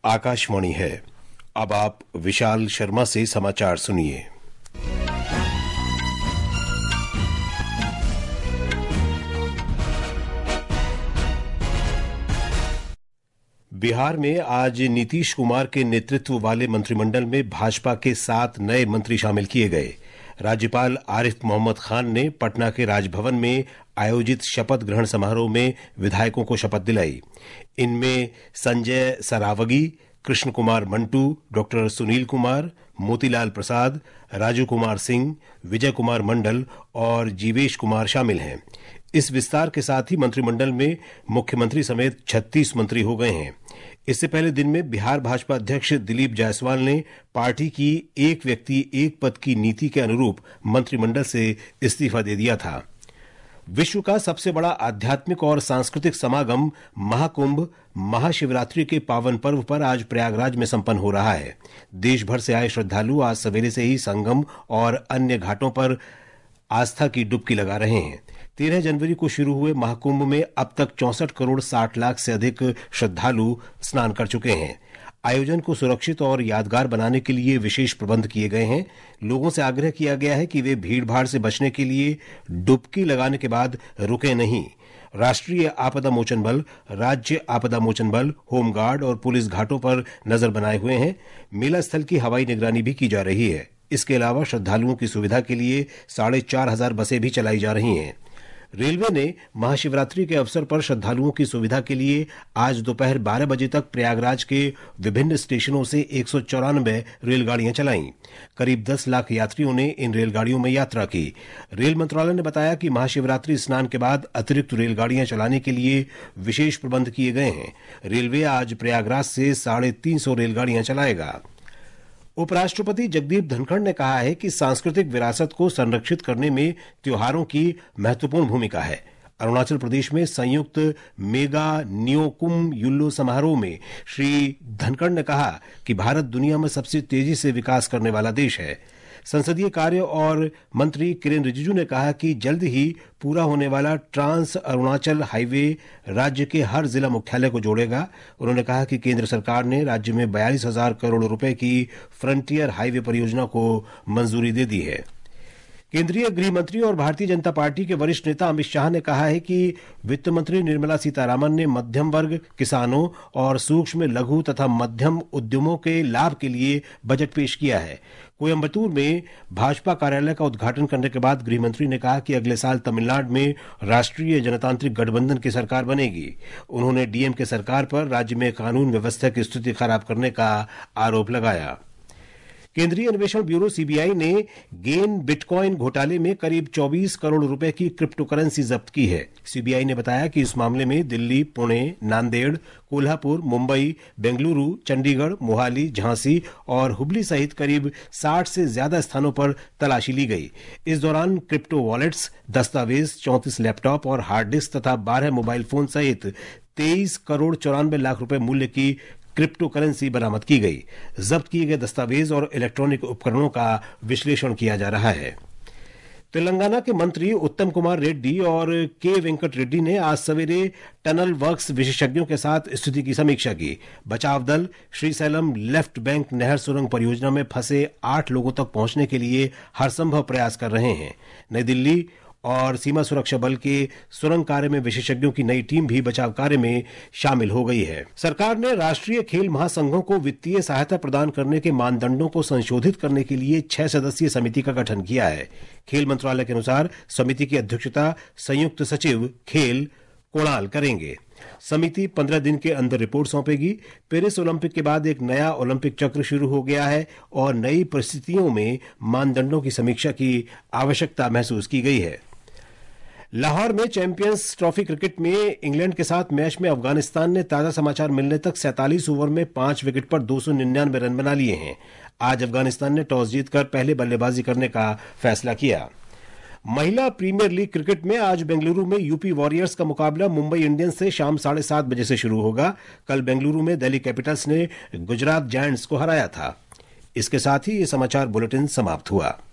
आकाशवाणी है। अब आप विशाल शर्मा से समाचार सुनिए। बिहार में आज नीतीश कुमार के नेतृत्व वाले मंत्रिमंडल में भाजपा के 7 नए मंत्री शामिल किए गए। राज्यपाल आरिफ मोहम्मद खान ने पटना के राजभवन में आयोजित शपथ ग्रहण समारोह में विधायकों को शपथ दिलाई। इनमें संजय सरावगी, कृष्ण कुमार मंटू, डॉक्टर सुनील कुमार, मोतीलाल प्रसाद, राजू कुमार सिंह, विजय कुमार मंडल और जीवेश कुमार शामिल हैं। इस विस्तार के साथ ही मंत्रिमंडल में मुख्यमंत्री समेत 36 मंत्री हो गए हैं। इससे पहले दिन में बिहार भाजपा अध्यक्ष दिलीप जायसवाल ने पार्टी की एक व्यक्ति एक पद की नीति के अनुरूप मंत्रिमंडल से इस्तीफा दे दिया था। विश्व का सबसे बड़ा आध्यात्मिक और सांस्कृतिक समागम महाकुंभ महाशिवरात्रि के पावन पर्व पर आज प्रयागराज में संपन्न हो रहा है। देश भर से आए श्रद्धालु आज सवेरे से ही संगम और अन्य घाटों पर आस्था की डुबकी लगा रहे हैं। 13 जनवरी को शुरू हुए महाकुंभ में अब तक 64 करोड़ 60 लाख से अधिक श्रद्धालु स्नान कर चुके हैं। आयोजन को सुरक्षित और यादगार बनाने के लिए विशेष प्रबंध किए गए हैं। लोगों से आग्रह किया गया है कि वे भीड़भाड़ से बचने के लिए डुबकी लगाने के बाद रुके नहीं। राष्ट्रीय आपदा मोचन बल, राज्य आपदा मोचन बल, होमगार्ड और पुलिस घाटों पर नजर बनाए हुए हैं। मेला स्थल की हवाई निगरानी भी की जा रही है। इसके अलावा श्रद्धालुओं की सुविधा के लिए 4,500 बसें भी चलाई जा रही हैं। रेलवे ने महाशिवरात्रि के अवसर पर श्रद्धालुओं की सुविधा के लिए आज दोपहर 12 बजे तक प्रयागराज के विभिन्न स्टेशनों से 194 रेलगाड़ियां चलाईं। करीब 10 लाख यात्रियों ने इन रेलगाड़ियों में यात्रा की। रेल मंत्रालय ने बताया कि महाशिवरात्रि स्नान के बाद अतिरिक्त रेलगाड़ियां चलाने के लिए विशेष प्रबंध किए गए हैं। रेलवे आज प्रयागराज से 350 रेलगाड़ियां चलाएगा। उपराष्ट्रपति जगदीप धनखड़ ने कहा है कि सांस्कृतिक विरासत को संरक्षित करने में त्योहारों की महत्वपूर्ण भूमिका है। अरुणाचल प्रदेश में संयुक्त मेगा नियोकुम युल्लो समारोह में श्री धनखड़ ने कहा कि भारत दुनिया में सबसे तेजी से विकास करने वाला देश है। संसदीय कार्य और मंत्री किरेन रिजिजू ने कहा कि जल्द ही पूरा होने वाला ट्रांस अरुणाचल हाईवे राज्य के हर जिला मुख्यालय को जोड़ेगा। उन्होंने कहा कि केंद्र सरकार ने राज्य में 42,000 करोड़ रुपए की फ्रंटियर हाईवे परियोजना को मंजूरी दे दी है। केंद्रीय गृह मंत्री और भारतीय जनता पार्टी के वरिष्ठ नेता अमित शाह ने कहा है कि वित्त मंत्री निर्मला सीतारामन ने मध्यम वर्ग, किसानों और सूक्ष्म लघु तथा मध्यम उद्यमों के लाभ के लिए बजट पेश किया है। कोयम्बटूर में भाजपा कार्यालय का उद्घाटन करने के बाद गृह मंत्री ने कहा कि अगले साल तमिलनाडु में राष्ट्रीय जनतांत्रिक गठबंधन की सरकार बनेगी। उन्होंने डीएमके सरकार पर राज्य में कानून व्यवस्था की स्थिति खराब करने का आरोप लगाया। केंद्रीय अन्वेषण ब्यूरो सीबीआई ने गेन बिटकॉइन घोटाले में करीब 24 करोड़ रुपए की क्रिप्टोकरेंसी जब्त की है। सीबीआई ने बताया कि इस मामले में दिल्ली, पुणे, नांदेड़, कोल्हापुर, मुंबई, बेंगलुरु, चंडीगढ़, मोहाली, झांसी और हुबली सहित करीब 60 से ज्यादा स्थानों पर तलाशी ली गई। इस दौरान क्रिप्टो वॉलेट्स, दस्तावेज, 34 लैपटॉप और हार्ड डिस्क तथा 12 मोबाइल फोन सहित 23 करोड़ 94 लाख रुपए मूल्य की क्रिप्टो करेंसी बरामद की गई। जब्त किए गए दस्तावेज और इलेक्ट्रॉनिक उपकरणों का विश्लेषण किया जा रहा है। तेलंगाना के मंत्री उत्तम कुमार रेड्डी और के वेंकट रेड्डी ने आज सवेरे टनल वर्क्स विशेषज्ञों के साथ स्थिति की समीक्षा की। बचाव दल श्रीसैलम लेफ्ट बैंक नहर सुरंग परियोजना में फंसे 8 लोगों तक पहुंचने के लिए हर संभव प्रयास कर रहे हैं। नई दिल्ली और सीमा सुरक्षा बल के सुरंग कार्य में विशेषज्ञों की नई टीम भी बचाव कार्य में शामिल हो गई है। सरकार ने राष्ट्रीय खेल महासंघों को वित्तीय सहायता प्रदान करने के मानदंडों को संशोधित करने के लिए 6 सदस्यीय समिति का गठन किया है। खेल मंत्रालय के अनुसार समिति की अध्यक्षता संयुक्त सचिव खेल कोणाल करेंगे। समिति 15 दिन के अंदर रिपोर्ट सौंपेगी। पेरिस ओलंपिक के बाद एक नया ओलंपिक चक्र शुरू हो गया है और नई परिस्थितियों में मानदंडों की समीक्षा की आवश्यकता महसूस की गई है। लाहौर में चैंपियंस ट्रॉफी क्रिकेट में इंग्लैंड के साथ मैच में अफगानिस्तान ने ताजा समाचार मिलने तक 47 ओवर में 5 विकेट पर 299 रन बना लिए हैं। आज अफगानिस्तान ने टॉस जीतकर पहले बल्लेबाजी करने का फैसला किया। महिला प्रीमियर लीग क्रिकेट में आज बेंगलुरु में यूपी वॉरियर्स का मुकाबला मुंबई इंडियंस से शाम 7:30 बजे से शुरू होगा। कल बेंगलुरु में दिल्ली कैपिटल्स ने गुजरात जायंट्स को हराया था। इसके साथ ही ये समाचार बुलेटिन समाप्त हुआ।